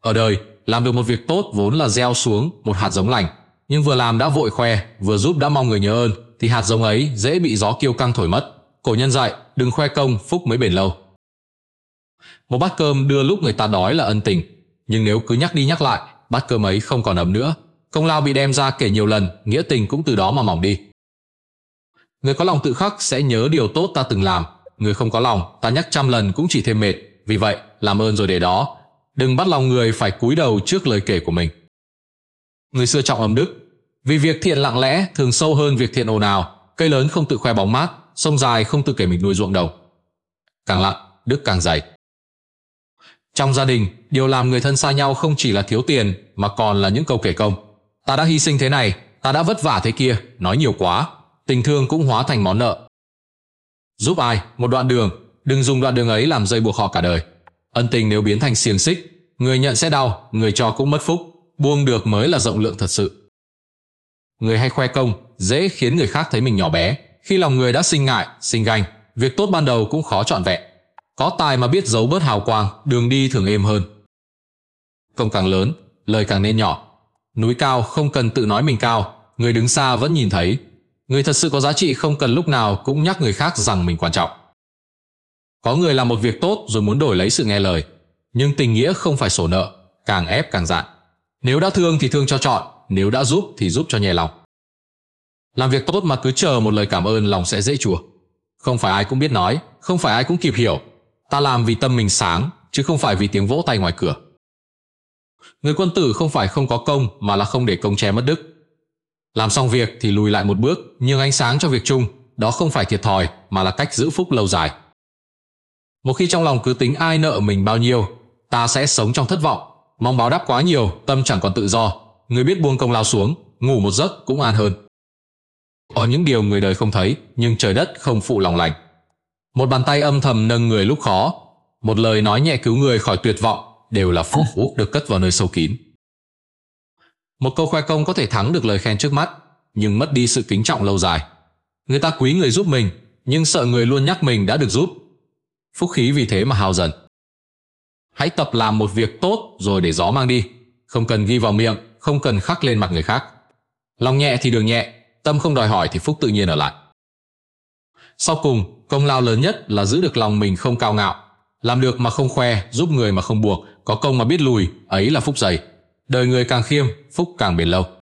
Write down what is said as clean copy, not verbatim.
Ở đời, làm được một việc tốt vốn là gieo xuống một hạt giống lành, nhưng vừa làm đã vội khoe, vừa giúp đã mong người nhớ ơn, thì hạt giống ấy dễ bị gió kiêu căng thổi mất. Cổ nhân dạy, đừng khoe công, phúc mới bền lâu. Một bát cơm đưa lúc người ta đói là ân tình, nhưng nếu cứ nhắc đi nhắc lại, bát cơm ấy không còn ấm nữa. Công lao bị đem ra kể nhiều lần, nghĩa tình cũng từ đó mà mỏng đi. Người có lòng tự khắc sẽ nhớ điều tốt ta từng làm, người không có lòng, ta nhắc trăm lần cũng chỉ thêm mệt. Vì vậy, làm ơn rồi để đó, đừng bắt lòng người phải cúi đầu trước lời kể của mình. Người xưa trọng âm đức, vì việc thiện lặng lẽ thường sâu hơn việc thiện ồn ào. Cây lớn không tự khoe bóng mát, sông dài không tự kể mình nuôi ruộng đồng. Càng lặng, đức càng dày. Trong gia đình, điều làm người thân xa nhau không chỉ là thiếu tiền mà còn là những câu kể công. Ta đã hy sinh thế này, ta đã vất vả thế kia, nói nhiều quá, tình thương cũng hóa thành món nợ. Giúp ai một đoạn đường, đừng dùng đoạn đường ấy làm dây buộc họ cả đời. Ân tình nếu biến thành xiềng xích, người nhận sẽ đau, người cho cũng mất phúc. Buông được mới là rộng lượng thật sự. Người hay khoe công dễ khiến người khác thấy mình nhỏ bé. Khi lòng người đã sinh ngại, sinh ganh, việc tốt ban đầu cũng khó trọn vẹn. Có tài mà biết giấu bớt hào quang, đường đi thường êm hơn. Công càng lớn, lời càng nên nhỏ. Núi cao không cần tự nói mình cao, người đứng xa vẫn nhìn thấy. Người thật sự có giá trị không cần lúc nào cũng nhắc người khác rằng mình quan trọng. Có người làm một việc tốt rồi muốn đổi lấy sự nghe lời, nhưng tình nghĩa không phải sổ nợ, càng ép càng dạn. Nếu đã thương thì thương cho trọn, nếu đã giúp thì giúp cho nhẹ lòng. Làm việc tốt mà cứ chờ một lời cảm ơn, lòng sẽ dễ chùa. Không phải ai cũng biết nói, không phải ai cũng kịp hiểu. Ta làm vì tâm mình sáng, chứ không phải vì tiếng vỗ tay ngoài cửa. Người quân tử không phải không có công, mà là không để công che mất đức. Làm xong việc thì lùi lại một bước, nhường ánh sáng cho việc chung. Đó không phải thiệt thòi, mà là cách giữ phúc lâu dài. Một khi trong lòng cứ tính ai nợ mình bao nhiêu, ta sẽ sống trong thất vọng. Mong báo đáp quá nhiều, tâm chẳng còn tự do. Người biết buông công lao xuống, ngủ một giấc cũng an hơn. Có những điều người đời không thấy, nhưng trời đất không phụ lòng lành. Một bàn tay âm thầm nâng người lúc khó, một lời nói nhẹ cứu người khỏi tuyệt vọng, đều là phúc được cất vào nơi sâu kín. Một câu khoe công có thể thắng được lời khen trước mắt, nhưng mất đi sự kính trọng lâu dài. Người ta quý người giúp mình, nhưng sợ người luôn nhắc mình đã được giúp. Phúc khí vì thế mà hao dần. Hãy tập làm một việc tốt rồi để gió mang đi, không cần ghi vào miệng, không cần khắc lên mặt người khác. Lòng nhẹ thì đường nhẹ, tâm không đòi hỏi thì phúc tự nhiên ở lại. Sau cùng, công lao lớn nhất là giữ được lòng mình không cao ngạo, làm được mà không khoe, giúp người mà không buộc, có công mà biết lùi, ấy là phúc dày. Đời người càng khiêm, phúc càng bền lâu.